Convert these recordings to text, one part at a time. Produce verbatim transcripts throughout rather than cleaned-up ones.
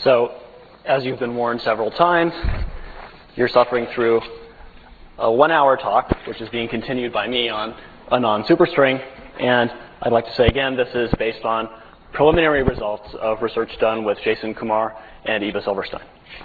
So, as you've been warned several times, you're suffering through a one-hour talk, which is being continued by me on a non-superstring. And I'd like to say again, this is based on preliminary results of research done with Jason Kumar and Eva Silverstein.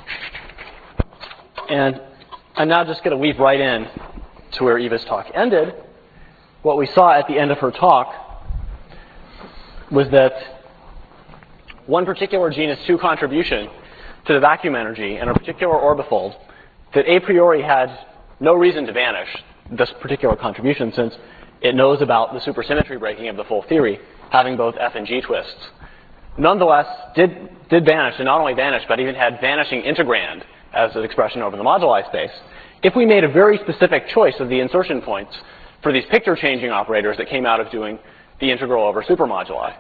And I'm now just going to weave right in to where Eva's talk ended. What we saw at the end of her talk was that one particular genus two contribution to the vacuum energy in a particular orbifold that a priori had no reason to vanish, this particular contribution, since it knows about the supersymmetry breaking of the full theory, having both F and G twists, nonetheless did, did vanish, and not only vanished, but even had vanishing integrand as an expression over the moduli space, if we made a very specific choice of the insertion points for these picture-changing operators that came out of doing the integral over supermoduli.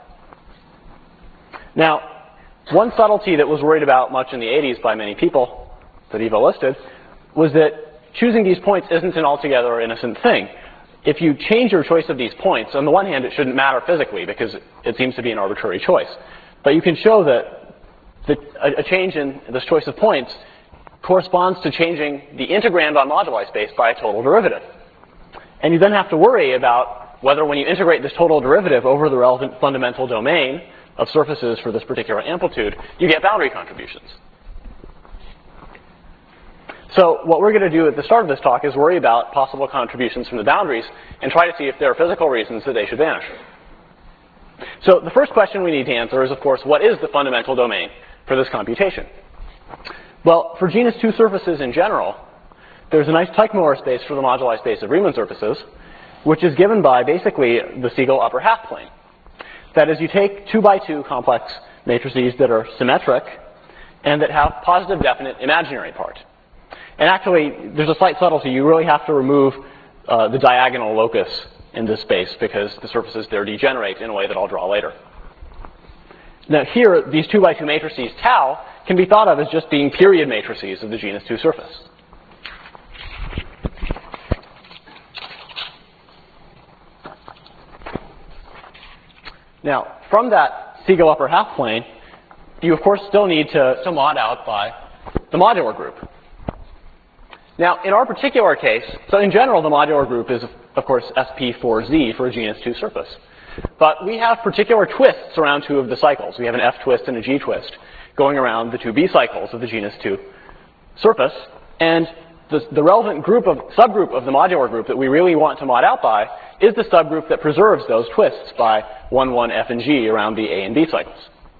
Now, one subtlety that was worried about much in the eighties by many people that Eva listed was that choosing these points isn't an altogether innocent thing. If you change your choice of these points, on the one hand, it shouldn't matter physically because it seems to be an arbitrary choice. But you can show that the, a, a change in this choice of points corresponds to changing the integrand on moduli space by a total derivative. And you then have to worry about whether when you integrate this total derivative over the relevant fundamental domain of surfaces for this particular amplitude, you get boundary contributions. So what we're going to do at the start of this talk is worry about possible contributions from the boundaries and try to see if there are physical reasons that they should vanish. So the first question we need to answer is, of course, what is the fundamental domain for this computation? Well, for genus two surfaces in general, there's a nice Teichmuller space for the moduli space of Riemann surfaces, which is given by basically the Siegel upper half plane. That is, you take two by two complex matrices that are symmetric and that have positive definite imaginary part. And actually, there's a slight subtlety. You really have to remove uh, the diagonal locus in this space because the surfaces there degenerate in a way that I'll draw later. Now here, these two by two matrices, tau, can be thought of as just being period matrices of the genus two surface. Now, from that Siegel upper half plane, you of course still need to, to mod out by the modular group. Now, in our particular case, so in general, the modular group is, of course, S P four Z for a genus two surface. But we have particular twists around two of the cycles. We have an F twist and a G twist going around the two B cycles of the genus two surface. And the, the relevant group of, subgroup of the modular group that we really want to mod out by is the subgroup that preserves those twists by one, one, F, and G around the A and B cycles.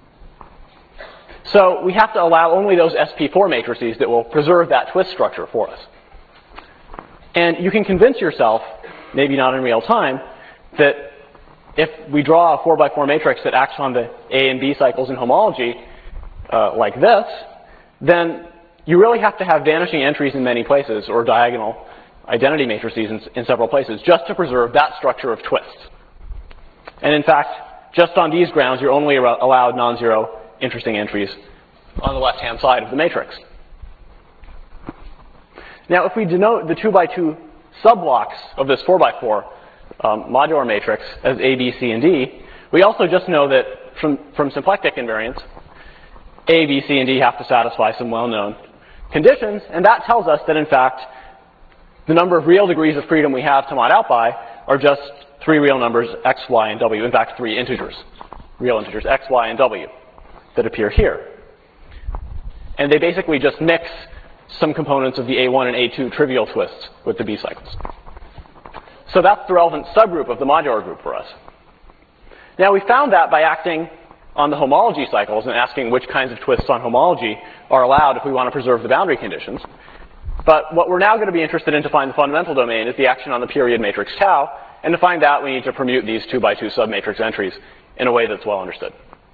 So we have to allow only those S P four matrices that will preserve that twist structure for us. And you can convince yourself, maybe not in real time, that if we draw a four by four matrix that acts on the A and B cycles in homology uh, like this, then you really have to have vanishing entries in many places or diagonal identity matrices in, in several places just to preserve that structure of twists. And in fact, just on these grounds, you're only allowed non-zero interesting entries on the left-hand side of the matrix. Now, if we denote the two by two subblocks of this four by four um, modular matrix as A, B, C, and D, we also just know that from, from symplectic invariance, A, B, C, and D have to satisfy some well-known conditions, and that tells us that, in fact, the number of real degrees of freedom we have to mod out by are just three real numbers, x, y, and w. In fact, three integers, real integers, x, y, and w, that appear here. And they basically just mix some components of the A one and A two trivial twists with the B cycles. So that's the relevant subgroup of the modular group for us. Now, we found that by acting on the homology cycles and asking which kinds of twists on homology are allowed if we want to preserve the boundary conditions. But what we're now going to be interested in to find the fundamental domain is the action on the period matrix tau. And to find that, we need to permute these two by two submatrix entries in a way that's well understood.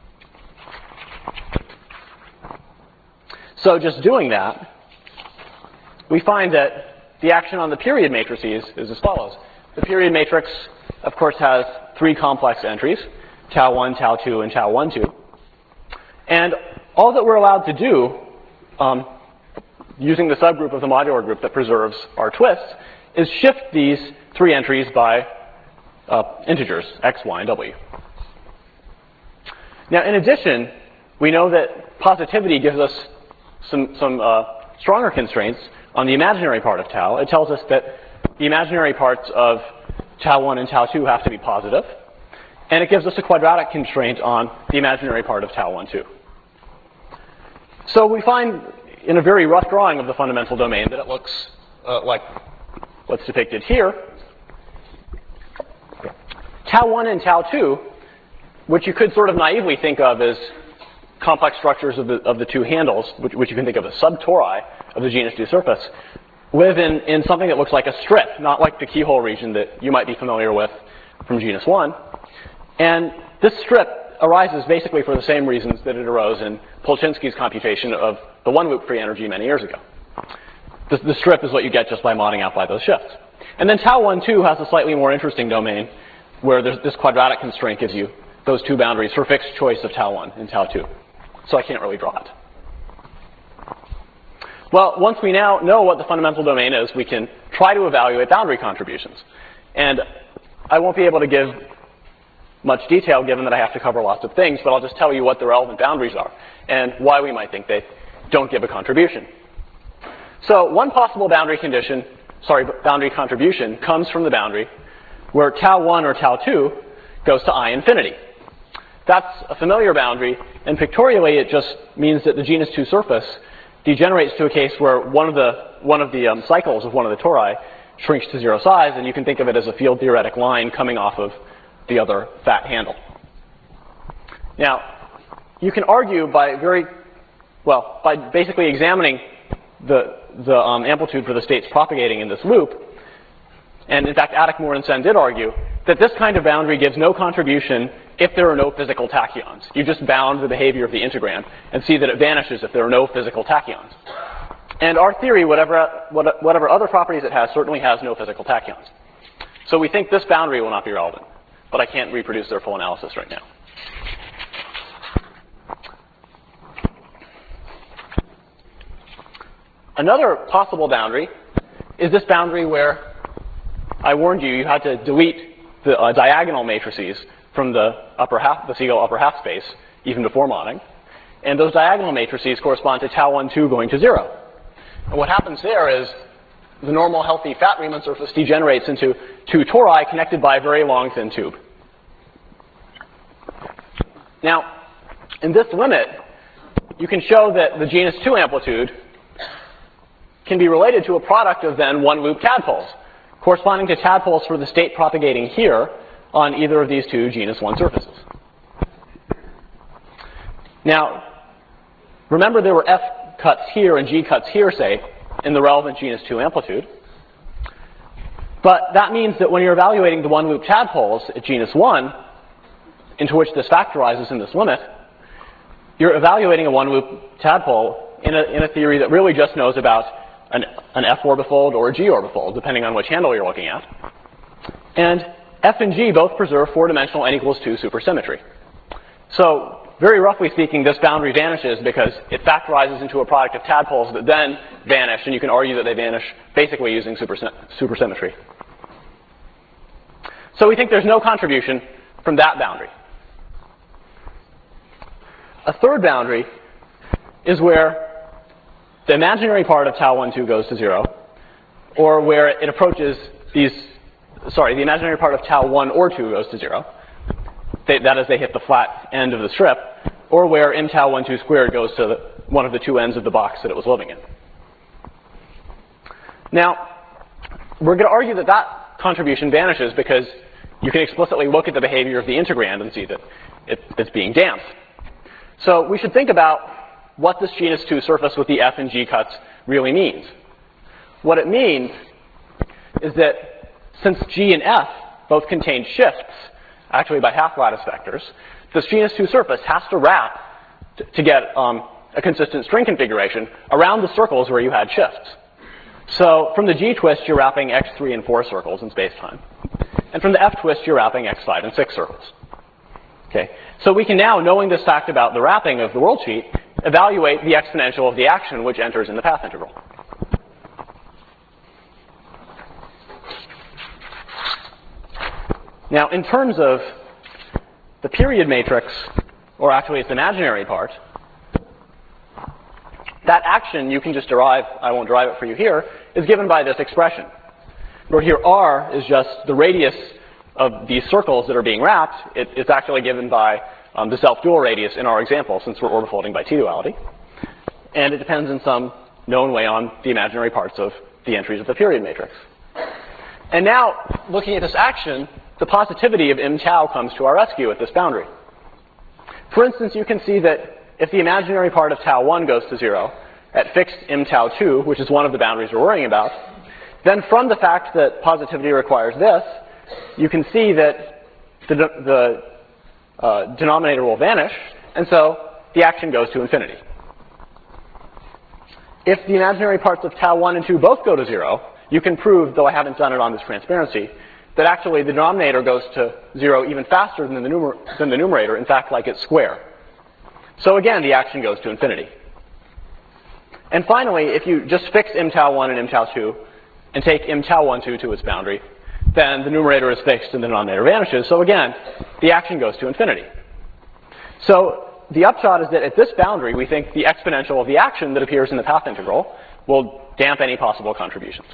So just doing that, we find that the action on the period matrices is as follows. The period matrix, of course, has three complex entries, tau one, tau two, and tau one, two. And all that we're allowed to do, um, using the subgroup of the modular group that preserves our twists, is shift these three entries by uh, integers, x, y, and w. Now, in addition, we know that positivity gives us some, some uh, stronger constraints on the imaginary part of tau. It tells us that the imaginary parts of tau one and tau two have to be positive. And it gives us a quadratic constraint on the imaginary part of tau one, too. So we find in a very rough drawing of the fundamental domain that it looks uh, like what's depicted here. Tau one and tau two, which you could sort of naively think of as complex structures of the, of the two handles, which, which you can think of as subtori of the genus two surface, live in, in something that looks like a strip, not like the keyhole region that you might be familiar with from genus one. And this strip arises basically for the same reasons that it arose in Polchinski's computation of the one-loop free energy many years ago. The, the strip is what you get just by modding out by those shifts. And then tau one, too, has a slightly more interesting domain where there's, this quadratic constraint gives you those two boundaries for fixed choice of tau one and tau two. So I can't really draw it. Well, once we now know what the fundamental domain is, we can try to evaluate boundary contributions. And I won't be able to give much detail given that I have to cover lots of things, but I'll just tell you what the relevant boundaries are and why we might think they don't give a contribution. So one possible boundary condition, sorry, boundary contribution comes from the boundary where tau one or tau two goes to I infinity. That's a familiar boundary, and pictorially it just means that the genus two surface degenerates to a case where one of the, one of the um, cycles of one of the tori shrinks to zero size, and you can think of it as a field theoretic line coming off of the other fat handle. Now, you can argue by very, well, by basically examining the, the um, amplitude for the states propagating in this loop, and in fact, Attic, Moore, and Sen did argue that this kind of boundary gives no contribution if there are no physical tachyons. You just bound the behavior of the integrand and see that it vanishes if there are no physical tachyons. And our theory, whatever, whatever other properties it has, certainly has no physical tachyons. So we think this boundary will not be relevant, but I can't reproduce their full analysis right now. Another possible boundary is this boundary where I warned you you had to delete the uh, diagonal matrices from the upper half, the Siegel upper half space, even before modding. And those diagonal matrices correspond to tau one, two going to zero. And what happens there is the normal healthy fat Riemann surface degenerates into two tori connected by a very long thin tube. Now, in this limit, you can show that the genus two amplitude can be related to a product of then one loop tadpoles, corresponding to tadpoles for the state propagating here on either of these two genus one surfaces. Now, remember there were F cuts here and G cuts here, say, in the relevant genus two amplitude. But that means that when you're evaluating the one loop tadpoles at genus one, into which this factorizes in this limit, you're evaluating a one loop tadpole in a, in a theory that really just knows about an, an F orbifold or a G orbifold, depending on which handle you're looking at. And F and G both preserve four-dimensional n equals two supersymmetry. So very roughly speaking, this boundary vanishes because it factorizes into a product of tadpoles that then vanish, and you can argue that they vanish basically using supersym supersymmetry. So we think there's no contribution from that boundary. A third boundary is where the imaginary part of tau one, two goes to zero, or where it approaches these, sorry, the imaginary part of tau one or two goes to zero. They, that is, they hit the flat end of the strip, or where m tau one, two squared goes to the, one of the two ends of the box that it was living in. Now, we're going to argue that that contribution vanishes because you can explicitly look at the behavior of the integrand and see that it, it's being damped. So we should think about what this genus two surface with the F and G cuts really means. What it means is that since G and F both contain shifts, actually by half lattice vectors, this genus two surface has to wrap to, to get um, a consistent string configuration around the circles where you had shifts. So from the G twist, you're wrapping x three and four circles in space-time. And from the F twist, you're wrapping x five and six circles. Okay. So we can now, knowing this fact about the wrapping of the world sheet, evaluate the exponential of the action which enters in the path integral. Now, in terms of the period matrix or actually its imaginary part, that action you can just derive, I won't derive it for you here, is given by this expression. Where here R is just the radius of these circles that are being wrapped. It, it's actually given by um, the self-dual radius in our example, since we're orbifolding by T-duality. And it depends in some known way on the imaginary parts of the entries of the period matrix. And now, looking at this action, the positivity of m tau comes to our rescue at this boundary. For instance, you can see that if the imaginary part of tau one goes to zero at fixed m tau two, which is one of the boundaries we're worrying about, then from the fact that positivity requires this, you can see that the, the uh, denominator will vanish, and so the action goes to infinity. If the imaginary parts of tau one and two both go to zero, you can prove, though I haven't done it on this transparency, that actually the denominator goes to zero even faster than the, numer than the numerator, in fact, like its square. So again, the action goes to infinity. And finally, if you just fix m tau one and m tau two and take m tau one two to its boundary, then the numerator is fixed and the denominator vanishes. So again, the action goes to infinity. So the upshot is that at this boundary, we think the exponential of the action that appears in the path integral will damp any possible contributions.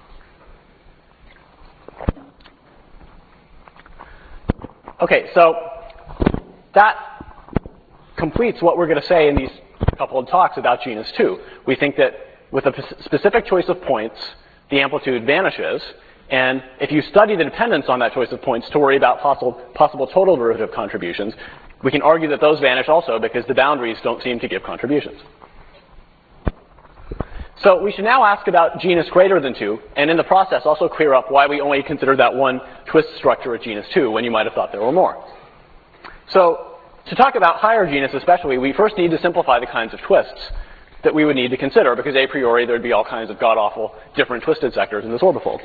Okay, so that completes what we're going to say in these couple of talks about genus two. We think that with a specific choice of points, the amplitude vanishes. And if you study the dependence on that choice of points to worry about possible, possible total derivative contributions, we can argue that those vanish also because the boundaries don't seem to give contributions. So we should now ask about genus greater than two, and in the process also clear up why we only consider that one twist structure at genus two when you might have thought there were more. So to talk about higher genus especially, we first need to simplify the kinds of twists that we would need to consider, because a priori there would be all kinds of god-awful different twisted sectors in this orbifold.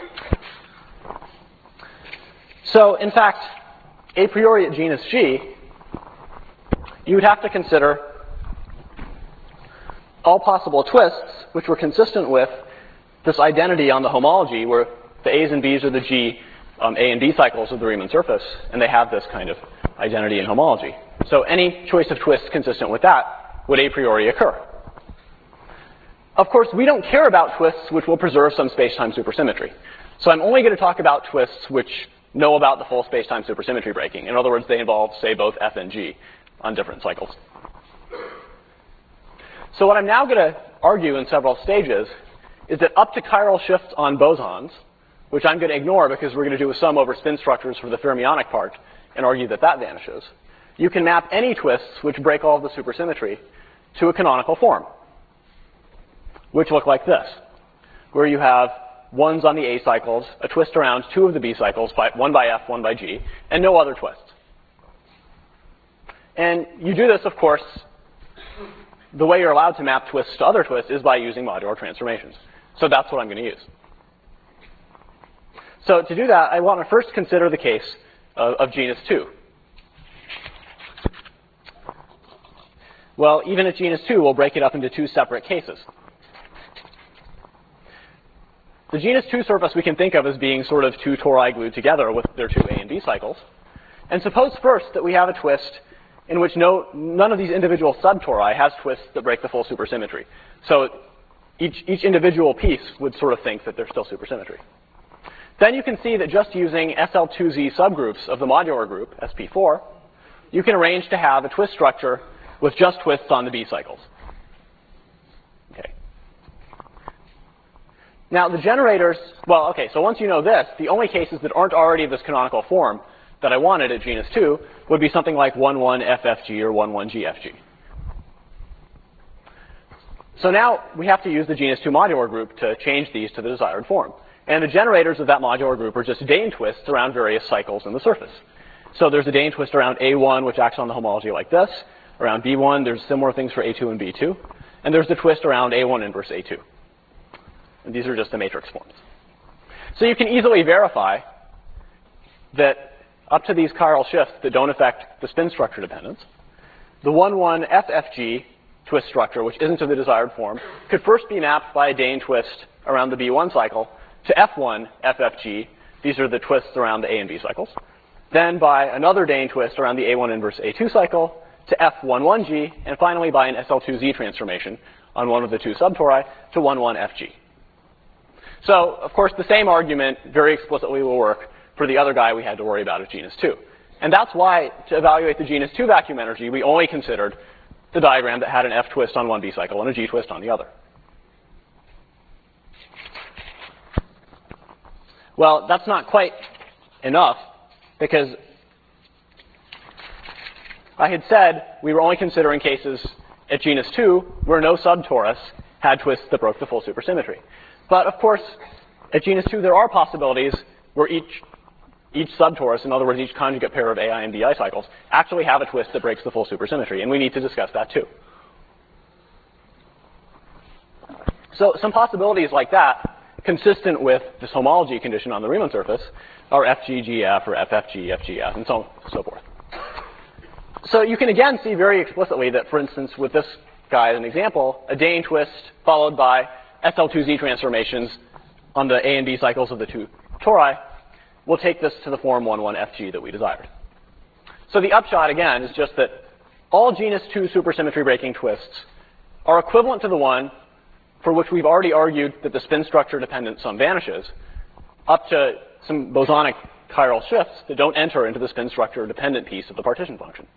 So in fact, a priori at genus G, you would have to consider all possible twists which were consistent with this identity on the homology where the A's and B's are the G um, A and B cycles of the Riemann surface, and they have this kind of identity in homology. So any choice of twists consistent with that would a priori occur. Of course, we don't care about twists which will preserve some space-time supersymmetry. So I'm only going to talk about twists which know about the full space-time supersymmetry breaking. In other words, they involve, say, both F and G on different cycles. So what I'm now going to argue in several stages is that up to chiral shifts on bosons, which I'm going to ignore because we're going to do a sum over spin structures for the fermionic part and argue that that vanishes, you can map any twists which break all of the supersymmetry to a canonical form, which look like this, where you have ones on the A cycles, a twist around two of the B cycles, by, one by F, one by G, and no other twists. And you do this, of course, the way you're allowed to map twists to other twists is by using modular transformations. So that's what I'm going to use. So to do that, I want to first consider the case of, of genus two. Well, even at genus two, we'll break it up into two separate cases. The genus two surface we can think of as being sort of two tori glued together with their two A and B cycles. And suppose first that we have a twist in which no, none of these individual subtori has twists that break the full supersymmetry. So each, each individual piece would sort of think that there's still supersymmetry. Then you can see that just using S L two Z subgroups of the modular group, S P four, you can arrange to have a twist structure with just twists on the B cycles. Okay. Now the generators, well, okay, so once you know this, the only cases that aren't already this canonical form that I wanted at genus two would be something like one one F F G or one one G F G. So now we have to use the genus two modular group to change these to the desired form. And the generators of that modular group are just Dane twists around various cycles in the surface. So there's a Dane twist around A one, which acts on the homology like this. Around B one, there's similar things for A two and B two. And there's the twist around A one inverse A two. And these are just the matrix forms. So you can easily verify that up to these chiral shifts that don't affect the spin structure dependence, the one one F F G twist structure, which isn't to the desired form, could first be mapped by a Dane twist around the B one cycle to F one F F G. These are the twists around the A and B cycles. Then by another Dane twist around the A one inverse A two cycle to F one one G, and finally by an S L two Z transformation on one of the two subtori to one one F G. So, of course, the same argument very explicitly will work for the other guy we had to worry about as genus two. And that's why, to evaluate the genus two vacuum energy, we only considered the diagram that had an F twist on one B cycle and a G twist on the other. Well, that's not quite enough, because I had said we were only considering cases at genus two where no subtorus had twists that broke the full supersymmetry. But of course, at genus two there are possibilities where each each subtorus, in other words, each conjugate pair of A I and B I cycles, actually have a twist that breaks the full supersymmetry, and we need to discuss that too. So some possibilities like that, consistent with this homology condition on the Riemann surface, are F G G F or F F G F G F, and so on and so forth. So you can again see very explicitly that, for instance, with this guy as an example, a Dane twist followed by S L two Z transformations on the A and B cycles of the two tori will take this to the form one one F G that we desired. So the upshot, again, is just that all genus two supersymmetry breaking twists are equivalent to the one for which we've already argued that the spin structure dependent sum vanishes, up to some bosonic chiral shifts that don't enter into the spin structure dependent piece of the partition function.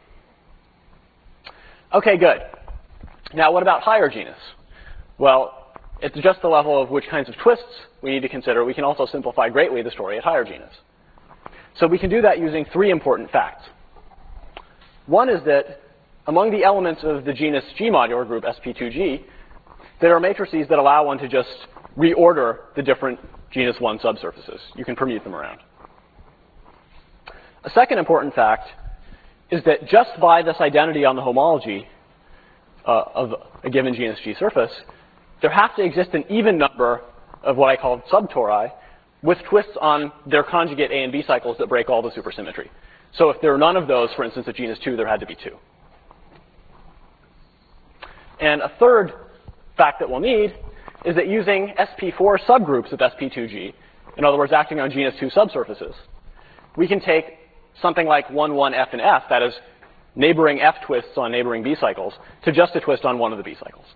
Okay, good. Now what about higher genus? Well, it's just the level of which kinds of twists we need to consider. We can also simplify greatly the story at higher genus. So we can do that using three important facts. One is that among the elements of the genus G modular group S P two G, there are matrices that allow one to just reorder the different genus one subsurfaces. You can permute them around. A second important fact is that just by this identity on the homology uh, of a given genus G surface, there have to exist an even number of what I call subtori with twists on their conjugate A and B cycles that break all the supersymmetry. So if there are none of those, for instance, at genus two, there had to be two. And a third fact that we'll need is that using S P four subgroups of S P two G, in other words, acting on genus two subsurfaces, we can take something like one one F and F, that is, neighboring F twists on neighboring B cycles, to just a twist on one of the B cycles.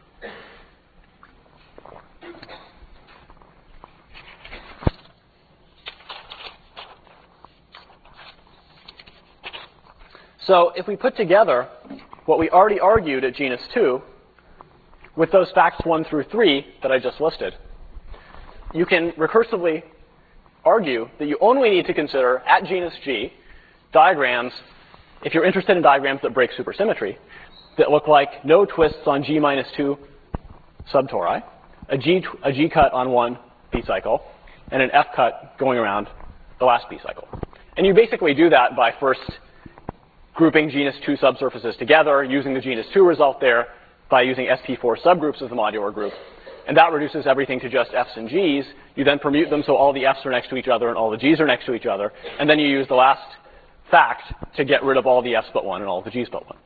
So if we put together what we already argued at genus two with those facts one through three that I just listed, you can recursively argue that you only need to consider at genus G diagrams, if you're interested in diagrams that break supersymmetry, that look like no twists on G minus two subtori, a G, a G cut on one B cycle, and an F cut going around the last B cycle. And you basically do that by first grouping genus two subsurfaces together, using the genus two result there, by using S P four subgroups of the modular group. And that reduces everything to just F's and G's. You then permute them so all the F's are next to each other and all the G's are next to each other. And then you use the last fact to get rid of all the F's but one and all the G's but one.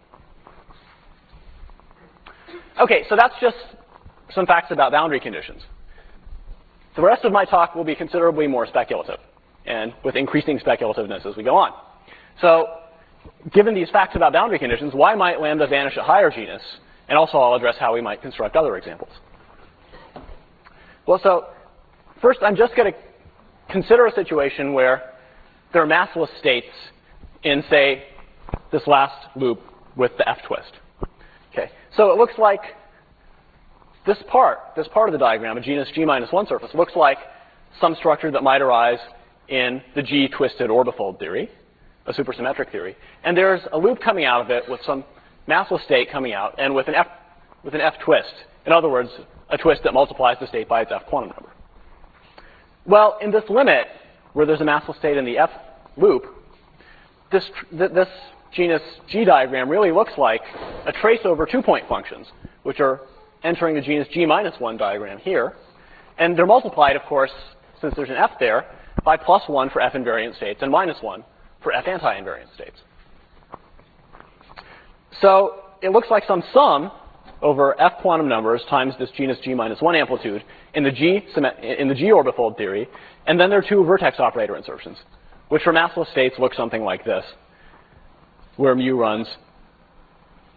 Okay, so that's just some facts about boundary conditions. The rest of my talk will be considerably more speculative, and with increasing speculativeness as we go on. So given these facts about boundary conditions, why might lambda vanish at higher genus? And also I'll address how we might construct other examples. Well, so first I'm just going to consider a situation where there are massless states in, say, this last loop with the F twist. Okay, so it looks like this part, this part of the diagram, a genus G minus one surface, looks like some structure that might arise in the G twisted orbifold theory, a supersymmetric theory. And there's a loop coming out of it with some massless state coming out and with an F, with an F twist. In other words, a twist that multiplies the state by its F quantum number. Well, in this limit, where there's a massless state in the F loop, this, th this genus G diagram really looks like a trace over two-point functions, which are entering the genus G minus one diagram here. And they're multiplied, of course, since there's an F there, by plus one for F invariant states and minus one for F anti-invariant states. So it looks like some sum over F quantum numbers times this genus G minus one amplitude in the G, in the G orbifold theory, and then there are two vertex operator insertions, which for massless states look something like this, where mu runs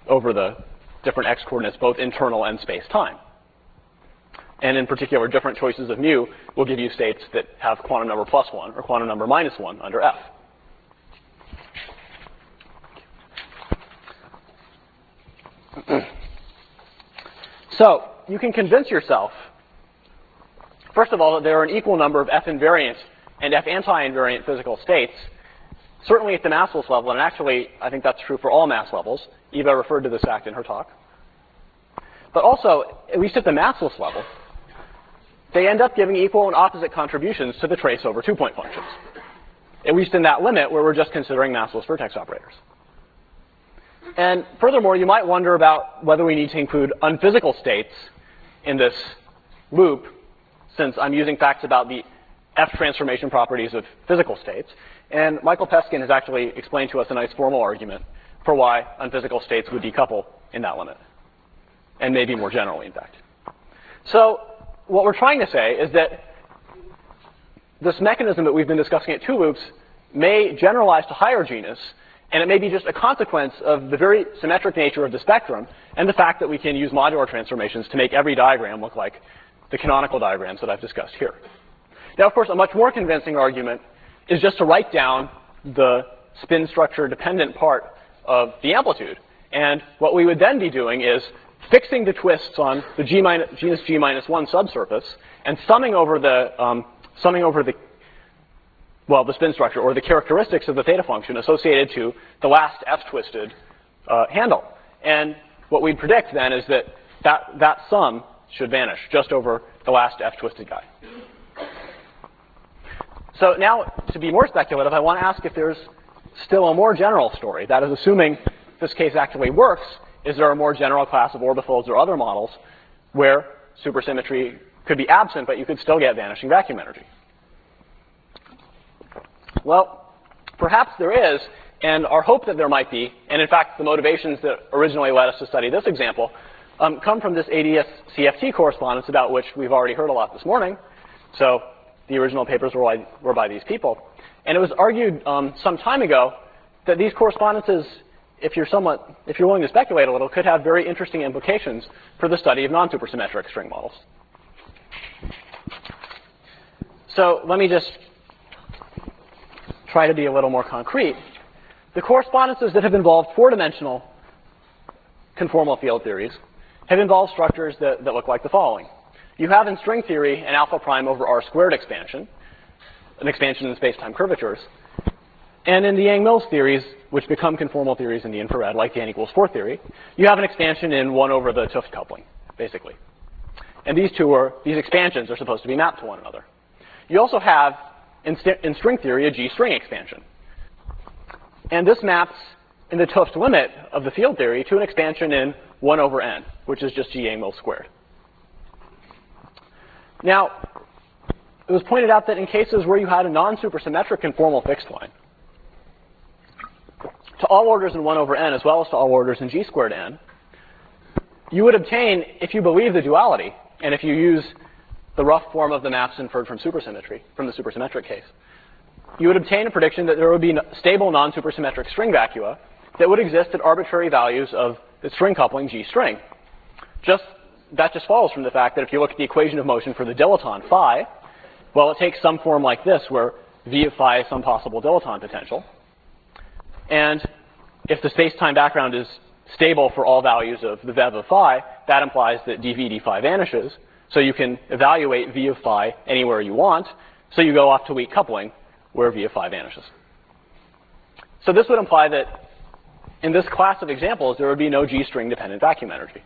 over the different x coordinates, both internal and space-time. And in particular, different choices of mu will give you states that have quantum number plus one or quantum number minus one under F. So you can convince yourself, first of all, that there are an equal number of F invariant and F anti-invariant physical states, certainly at the massless level, and actually I think that's true for all mass levels. Eva referred to this fact in her talk. But also, at least at the massless level, they end up giving equal and opposite contributions to the trace over two-point functions, at least in that limit where we're just considering massless vertex operators. And furthermore, you might wonder about whether we need to include unphysical states in this loop, since I'm using facts about the F transformation properties of physical states. And Michael Peskin has actually explained to us a nice formal argument for why unphysical states would decouple in that limit, and maybe more generally, in fact. So what we're trying to say is that this mechanism that we've been discussing at two loops may generalize to higher genus, and it may be just a consequence of the very symmetric nature of the spectrum and the fact that we can use modular transformations to make every diagram look like the canonical diagrams that I've discussed here. Now, of course, a much more convincing argument is just to write down the spin structure dependent part of the amplitude. And what we would then be doing is fixing the twists on the G minus, genus G minus one subsurface and summing over the, um, summing over the, well, the spin structure or the characteristics of the theta function associated to the last F-twisted uh, handle. And what we predict then is that, that that sum should vanish just over the last F-twisted guy. So now, to be more speculative, I want to ask if there's still a more general story. That is, assuming this case actually works, is there a more general class of orbifolds or other models where supersymmetry could be absent, but you could still get vanishing vacuum energy? Well, perhaps there is, and our hope that there might be, and in fact, the motivations that originally led us to study this example um, come from this A D S C F T correspondence about which we've already heard a lot this morning. So the original papers were by, were by these people. And it was argued um, some time ago that these correspondences, if you're somewhat, if you're willing to speculate a little, could have very interesting implications for the study of non-supersymmetric string models. So let me just try to be a little more concrete. The correspondences that have involved four-dimensional conformal field theories have involved structures that, that look like the following. You have in string theory an alpha prime over R squared expansion, an expansion in space-time curvatures. And in the Yang-Mills theories, which become conformal theories in the infrared, like the n equals four theory, you have an expansion in one over the 't Hooft coupling, basically. And these two are, these expansions are supposed to be mapped to one another. You also have, in, in string theory, a G-string expansion. And this maps in the 't Hooft limit of the field theory to an expansion in one over n, which is just G Yang-Mills squared. Now, it was pointed out that in cases where you had a non-supersymmetric conformal fixed line, to all orders in one over n as well as to all orders in G squared n, you would obtain, if you believe the duality, and if you use the rough form of the maps inferred from supersymmetry, from the supersymmetric case, you would obtain a prediction that there would be stable non-supersymmetric string vacua that would exist at arbitrary values of the string coupling G string. Just, that just follows from the fact that if you look at the equation of motion for the dilaton phi, well, it takes some form like this, where V of phi is some possible dilaton potential. And if the space-time background is stable for all values of the vev of phi, that implies that dv d phi vanishes. So you can evaluate V of phi anywhere you want. So you go off to weak coupling, where V of phi vanishes. So this would imply that in this class of examples, there would be no G-string dependent vacuum energy.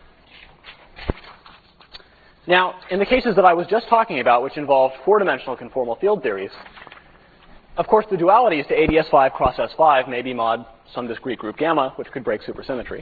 Now, in the cases that I was just talking about, which involved four-dimensional conformal field theories, of course, the dualities to A D S five cross S five may be mod some discrete group gamma, which could break supersymmetry.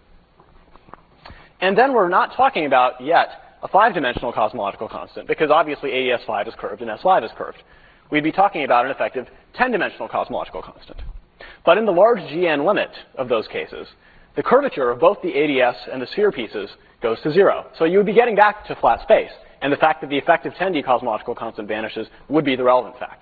And then we're not talking about yet a five-dimensional cosmological constant, because obviously A D S five is curved and S five is curved. We'd be talking about an effective ten-dimensional cosmological constant. But in the large G N limit of those cases, the curvature of both the A D S and the sphere pieces goes to zero. So you would be getting back to flat space. And the fact that the effective ten D cosmological constant vanishes would be the relevant fact.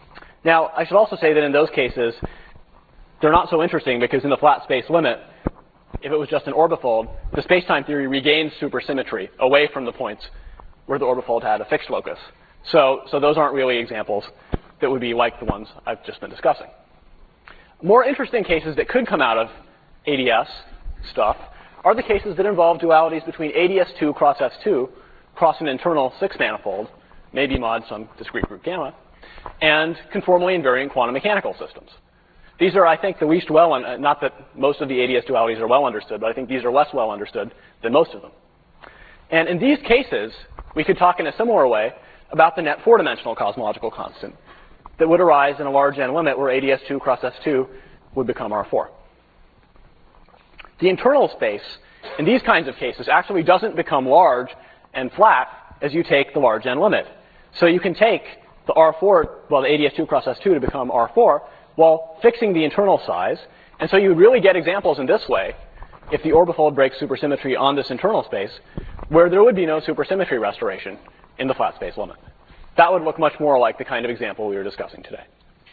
Now, I should also say that in those cases, they're not so interesting because in the flat space limit, if it was just an orbifold, the space-time theory regains supersymmetry away from the points where the orbifold had a fixed locus. So, so those aren't really examples that would be like the ones I've just been discussing. More interesting cases that could come out of A D S stuff are the cases that involve dualities between A D S two cross S two cross an internal six manifold, maybe mod some discrete group gamma, and conformally invariant quantum mechanical systems. These are, I think, the least well, un not that most of the A D S dualities are well understood, but I think these are less well understood than most of them. And in these cases, we could talk in a similar way about the net four-dimensional cosmological constant that would arise in a large n limit where A D S two cross S two would become R four. The internal space in these kinds of cases actually doesn't become large and flat as you take the large n limit. So you can take the R four, well, the A D S two cross S two to become R four while fixing the internal size. And so you would really get examples in this way if the orbifold breaks supersymmetry on this internal space where there would be no supersymmetry restoration in the flat space limit. That would look much more like the kind of example we were discussing today.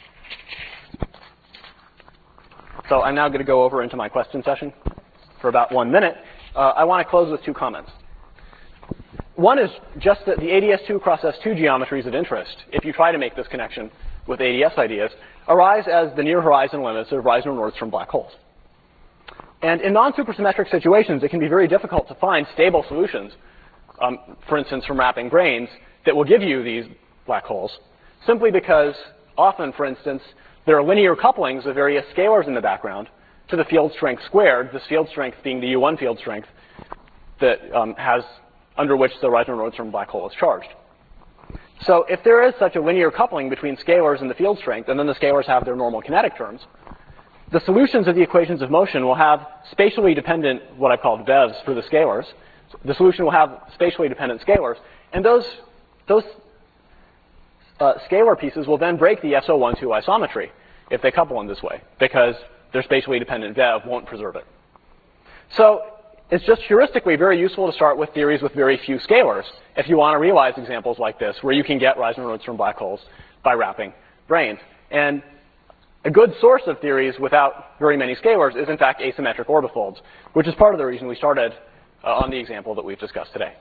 So I'm now going to go over into my question session for about one minute. Uh, I want to close with two comments. One is just that the A D S two cross S two geometries of interest, if you try to make this connection with A D S ideas, arise as the near horizon limits of Reisner-Nordstrom black holes. And in non-supersymmetric situations, it can be very difficult to find stable solutions, um, for instance, from wrapping brains, that will give you these black holes, simply because often, for instance, there are linear couplings of various scalars in the background to the field strength squared, this field strength being the U one field strength that um, has under which the Reisner-Nordstrom black hole is charged. So if there is such a linear coupling between scalars and the field strength, and then the scalars have their normal kinetic terms, the solutions of the equations of motion will have spatially dependent, what I called V E Vs for the scalars. The solution will have spatially dependent scalars, and those, those uh, scalar pieces will then break the S O one two isometry if they couple in this way, because their spatially dependent V E V won't preserve it. So it's just heuristically very useful to start with theories with very few scalars if you want to realize examples like this where you can get Reisner-Nordstrom black holes by wrapping brains. And a good source of theories without very many scalars is, in fact, asymmetric orbifolds, which is part of the reason we started uh, on the example that we've discussed today.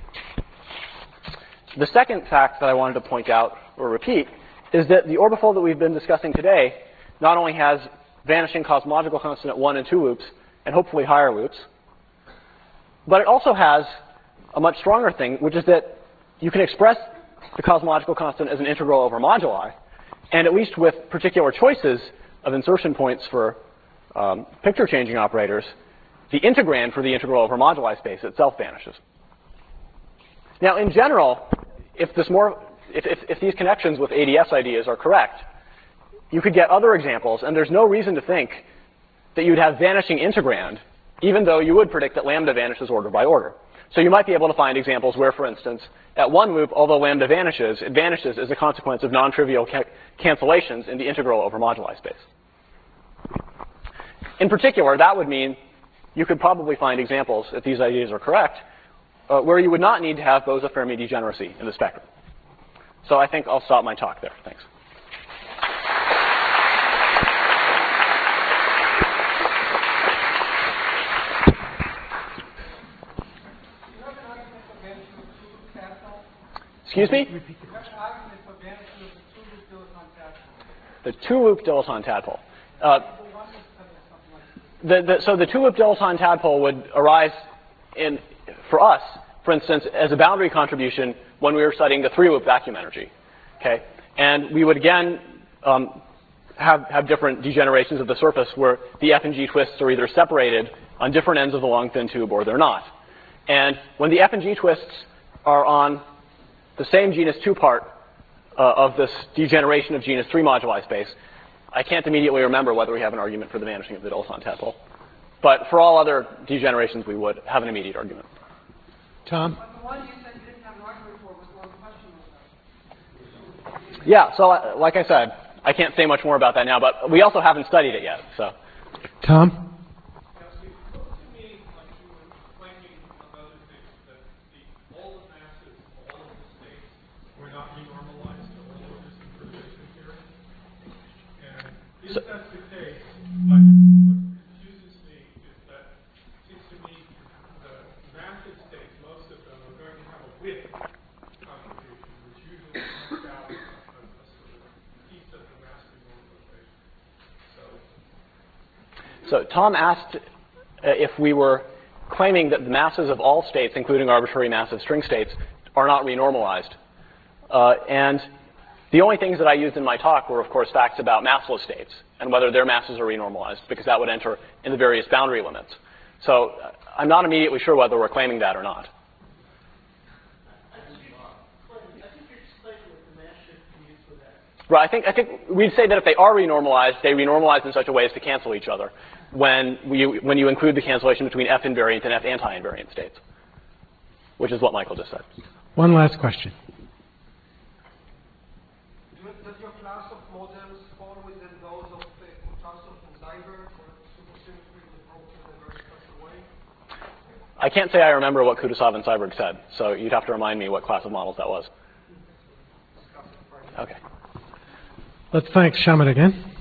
The second fact that I wanted to point out or repeat is that the orbifold that we've been discussing today not only has vanishing cosmological constant at one and two loops, and hopefully higher loops, but it also has a much stronger thing, which is that you can express the cosmological constant as an integral over moduli, and at least with particular choices of insertion points for um, picture-changing operators, the integrand for the integral over moduli space itself vanishes. Now, in general, if, this more, if, if, if these connections with A D S ideas are correct, you could get other examples, and there's no reason to think that you'd have vanishing integrand, even though you would predict that lambda vanishes order by order. So you might be able to find examples where, for instance, at one loop, although lambda vanishes, it vanishes as a consequence of non-trivial ca cancellations in the integral over moduli space. In particular, that would mean you could probably find examples, if these ideas are correct, uh, where you would not need to have Bose-Fermi degeneracy in the spectrum. So I think I'll stop my talk there. Thanks. Excuse me? The two-loop dilaton tadpole. Uh, the, the, so the two-loop dilaton tadpole would arise in, for us, for instance, as a boundary contribution when we were studying the three-loop vacuum energy. Okay? And we would again um, have, have different degenerations of the surface where the F and G twists are either separated on different ends of the long thin tube or they're not. And when the F and G twists are on the same genus two part uh, of this degeneration of genus three moduli space, I can't immediately remember whether we have an argument for the vanishing of the dilaton tadpole. But for all other degenerations, we would have an immediate argument. Tom? But the one you said you didn't have an argument for was the one question. Yeah, so uh, like I said, I can't say much more about that now, but we also haven't studied it yet. So, Tom? If that's the case, like, what confuses me is that with computation, which usually comes out a, a, a sort of piece of the mass renormalization. So, so Tom asked uh, if we were claiming that the masses of all states, including arbitrary massive string states, are not renormalized. Uh, and the only things that I used in my talk were, of course, facts about massless states and whether their masses are renormalized, because that would enter in the various boundary limits. So uh, I'm not immediately sure whether we're claiming that or not. Right, I think, I think we'd say that if they are renormalized, they renormalize in such a way as to cancel each other when you, when you include the cancellation between F invariant and F anti-invariant states, which is what Michael just said. One last question. Does your class of models fall within those of Kutlasov and Seiberg, or supersymmetry with broken in a very special way? I can't say I remember what Kutlasov and Seiberg said, so you'd have to remind me what class of models that was. Okay. Let's thank Shamit again.